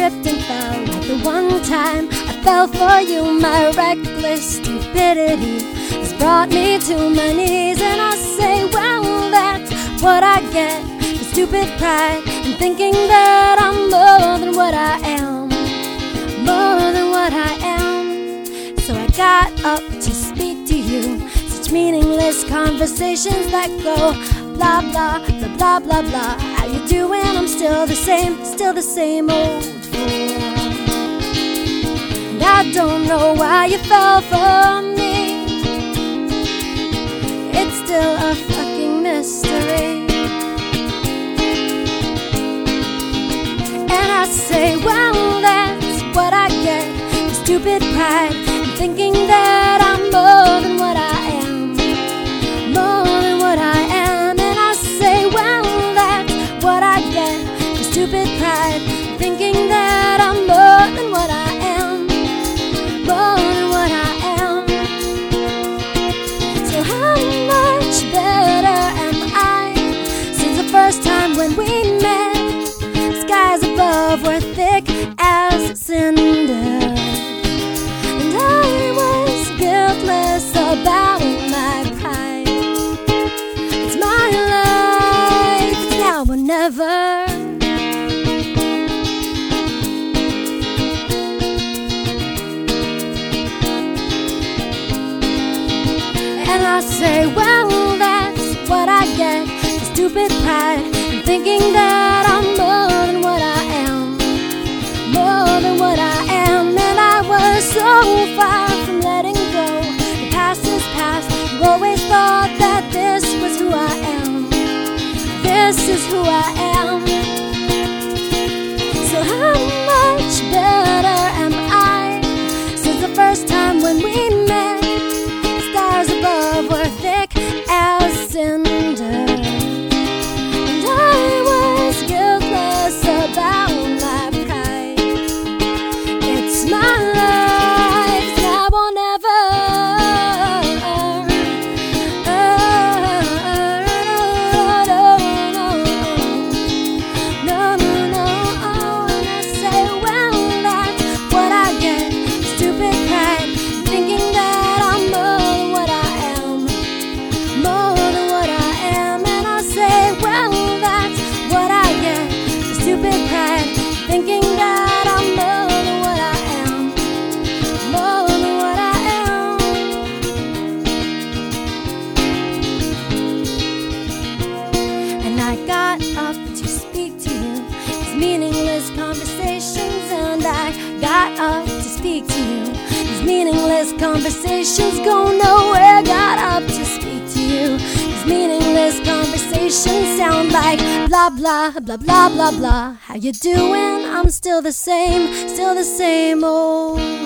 tripped and fell like the one time I fell for you. My reckless stupidity has brought me to my knees, and I say, well, that's what I get for stupid pride and thinking that I'm more than what I am, more than what I am. So I got up to speak to you, such meaningless conversations that go blah, blah, blah, blah, blah, blah. How you doing? I'm still the same old fool. And I don't know why you fell for me. It's still a fucking mystery. And I say, well, that's what I get for stupid pride and thinking that I'm more than what I am, more than what I am. And I say, well, that's what I get for stupid pride, thinking that I'm more than what I am, more than what I am. So how much better am I since the first time when we met? Skies above were thick as cinder, and I was guiltless about my pride. It's my life, it's now or never. And I say, well, that's what I get for stupid pride and thinking that I'm more than what I am, more than what I am. And I was so far from letting go. The past is past. You always thought that this was who I am, this is who I am. So how much better am I since the first time when we met? Stars above were thick as cinder, and I was guiltless about my pride. It's my life, now or never. No, no, no. And I say, well, that's what I get, stupid pride, thinking that I'm more than what I am, more than what I am. And I say, well, that's what I get for stupid pride, thinking that I'm more than what I am, more than what I am. And I got up to speak to you, these meaningless conversations, and I got up to speak to you. These meaningless conversations go nowhere. Got up to speak to you. These meaningless conversations sound like blah, blah, blah, blah, blah, blah. How you doing? I'm still the same old